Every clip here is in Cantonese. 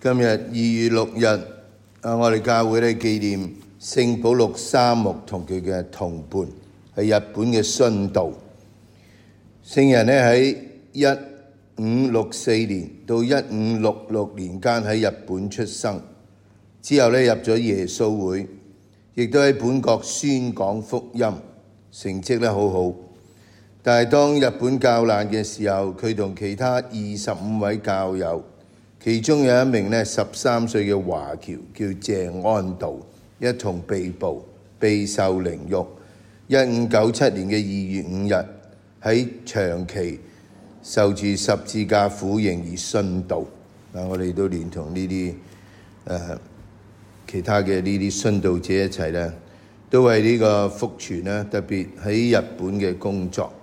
今日2月6日，我哋教會咧紀念聖保祿三木同佢嘅同伴，係日本嘅殉道。聖人咧喺1564年到1566年間喺日本出生，之後咧入咗耶穌會，亦都喺本國宣講福音，成績咧好好。但係當日本教難嘅時候，佢同其他25位教友，其中有一名咧13歲嘅華僑叫謝安道，一同被捕，備受凌辱。1597年嘅2月5日，喺長崎受住十字架苦刑而殉道。我哋都連同呢啲其他嘅呢啲殉道者一齊咧，都為呢個福傳咧，特別喺日本嘅工作。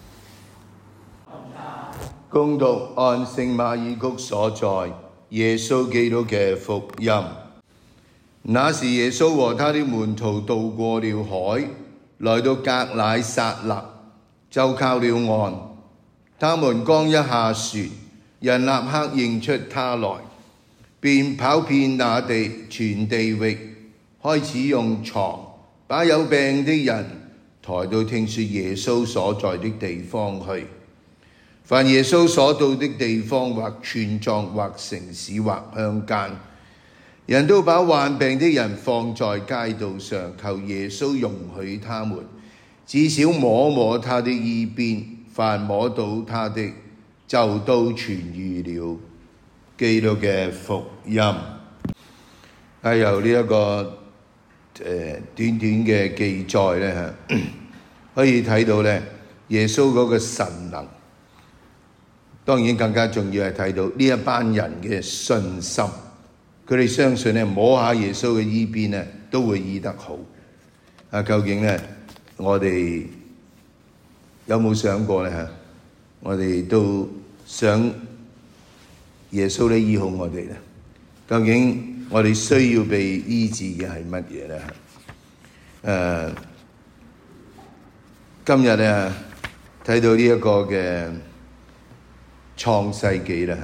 恭讀按聖馬爾谷所載耶穌基督嘅福音。那時耶穌和他的門徒渡過了海，來到革乃撒勒，就靠了岸。他們剛一下船，人立刻認出他來，便跑遍那地全地域，開始用床把有病的人抬到聽說耶穌所在的地方去。凡耶穌所到的地方，或村莊，或城市，或鄉間，人都把患病的人放在街道上，求耶穌容許他們至少摸摸他的衣邊，凡摸到他的，就都痊癒了。基督嘅福音係由呢一個短短嘅記載咧，可以睇到咧耶穌嗰個神能。當然更加重要係睇到呢一班人嘅信心，佢哋相信咧摸下耶穌嘅衣邊咧都會醫得好。究竟咧我哋有冇想過咧？我哋都想耶穌咧醫好我哋咧。究竟我哋需要被醫治嘅係乜嘢咧？今日咧睇到呢一個嘅創世紀啦，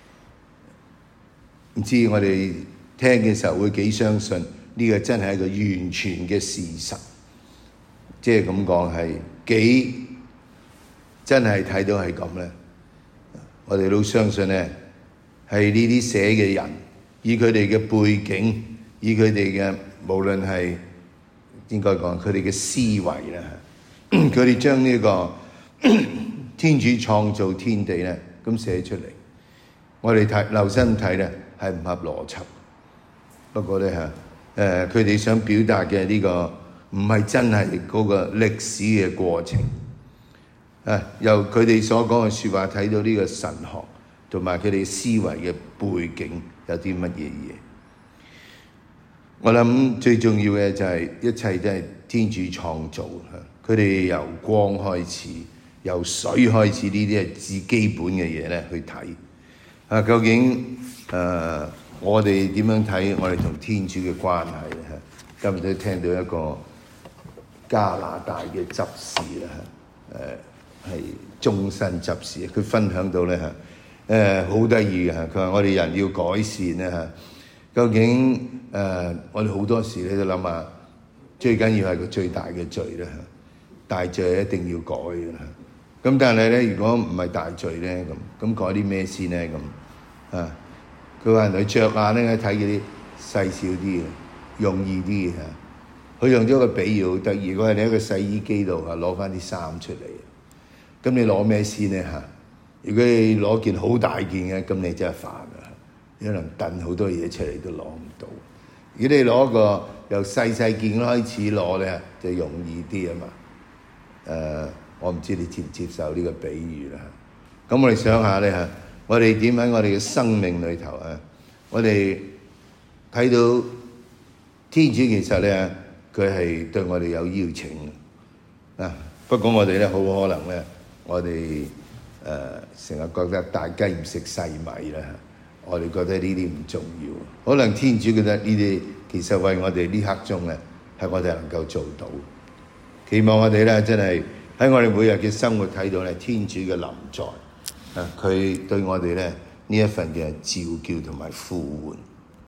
唔知我哋聽嘅時候會幾相信呢個真係一個完全嘅事實，即係咁講係幾真係睇到係咁咧？我哋都相信咧係呢啲寫嘅人，以佢哋嘅背景，以佢哋嘅無論係應該講佢哋嘅思維啦，佢哋將呢個天主創造天地咧咁寫出嚟，我哋睇留心睇咧係唔合邏輯。不過咧佢哋想表達嘅呢個唔係真係嗰個歷史嘅過程。由佢哋所講嘅説話睇到呢個神學同埋佢哋思維嘅背景有啲乜嘢嘢。我諗最重要嘅就係一切都係天主創造。佢哋由光開始，由水開始，呢啲係至基本嘅嘢咧去睇。究竟我哋點樣睇我哋同天主嘅關係咧？今日都聽到一個加拿大嘅執事啦，係終身執事，佢分享到咧好得意嘅。佢話我哋人要改善咧究竟我哋好多時咧都諗下，最緊要係個最大嘅罪啦，大罪一定要改嘅啦。咁但係咧，如果唔係大罪咧，咁改啲咩先咧？佢話人哋着眼咧睇嗰啲細小啲嘅，容易啲嘅。佢用咗個比喻好得意，佢話你喺個洗衣機度攞翻啲衫出嚟，咁你攞咩先咧？如果你攞件好大件嘅，咁你真係煩啊！可能掟好多嘢出嚟都攞唔到。如果你攞個由細件開始攞咧，就容易啲啊嘛。我唔知你接唔接受呢個比喻啦。咁我哋想下咧我哋點喺我哋嘅生命裏頭我哋睇到天主其實咧佢係對我哋有邀請不過我哋咧好可能咧，我哋成日覺得大雞唔食細米啦。我哋覺得呢啲唔重要，可能天主覺得呢啲其實為我哋呢刻鐘咧係我哋能夠做到。期望我哋咧真係喺我哋每日嘅生活睇到咧天主嘅臨在佢對我哋咧呢一份嘅召叫同埋呼喚。